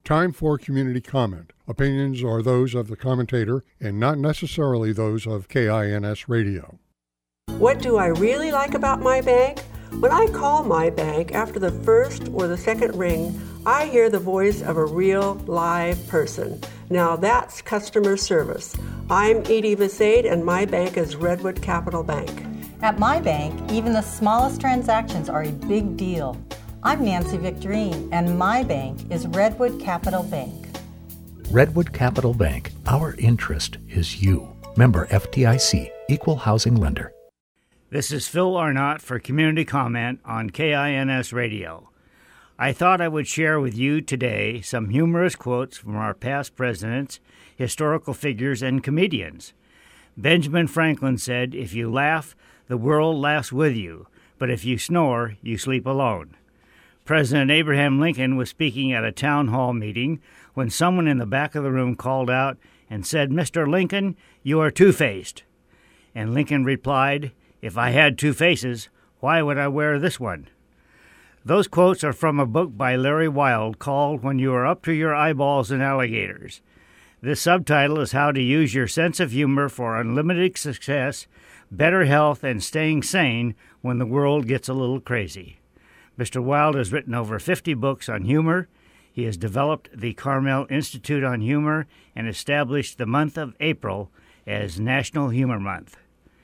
Time for community comment. Opinions are those of the commentator and not necessarily those of KINS Radio. What do I really like about my bank? When I call my bank after the first or the second ring, I hear the voice of a real live person. Now that's customer service. I'm Edie Visade and my bank is Redwood Capital Bank. At my bank, even the smallest transactions are a big deal. I'm Nancy Victorine, and my bank is Redwood Capital Bank. Redwood Capital Bank, our interest is you. Member FDIC, Equal Housing Lender. This is Phil Arnott for Community Comment on KINS Radio. I thought I would share with you today some humorous quotes from our past presidents, historical figures, and comedians. Benjamin Franklin said, "If you laugh, the world laughs with you, but if you snore, you sleep alone." President Abraham Lincoln was speaking at a town hall meeting when someone in the back of the room called out and said, "Mr. Lincoln, you are two-faced." And Lincoln replied, "If I had two faces, why would I wear this one?" Those quotes are from a book by Larry Wilde called When You Are Up to Your Eyeballs in Alligators. This subtitle is how to use your sense of humor for unlimited success, better health, and staying sane when the world gets a little crazy. Mr. Wilde has written over 50 books on humor. He has developed the Carmel Institute on Humor and established the month of April as National Humor Month.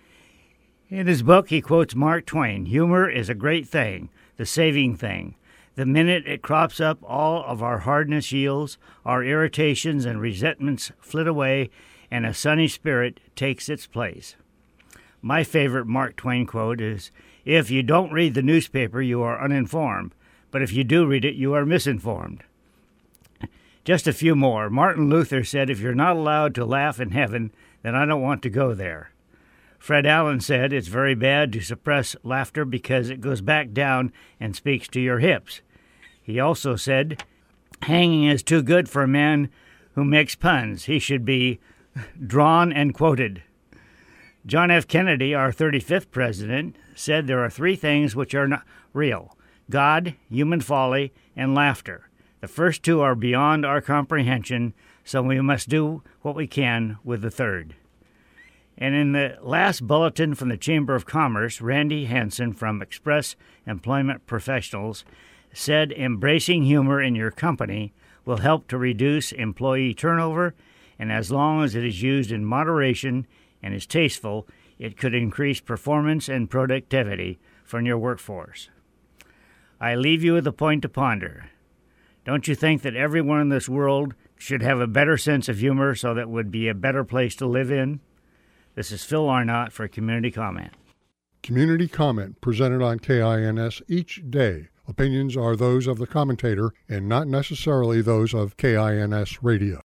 In his book, he quotes Mark Twain, "Humor is a great thing, the saving thing. The minute it crops up, all of our hardness yields, our irritations and resentments flit away, and a sunny spirit takes its place." My favorite Mark Twain quote is, "If you don't read the newspaper, you are uninformed, but if you do read it, you are misinformed." Just a few more. Martin Luther said, "If you're not allowed to laugh in heaven, then I don't want to go there." Fred Allen said, "It's very bad to suppress laughter because it goes back down and speaks to your hips." He also said, "Hanging is too good for a man who makes puns. He should be drawn and quoted." John F. Kennedy, our 35th president, said there are three things which are not real: God, human folly, and laughter. The first two are beyond our comprehension, so we must do what we can with the third. And in the last bulletin from the Chamber of Commerce, Randy Hansen from Express Employment Professionals said embracing humor in your company will help to reduce employee turnover, and as long as it is used in moderation and is tasteful, it could increase performance and productivity from your workforce. I leave you with a point to ponder. Don't you think that everyone in this world should have a better sense of humor so that it would be a better place to live in? This is Phil Arnott for Community Comment. Community comment presented on KINS each day. Opinions are those of the commentator and not necessarily those of KINS Radio.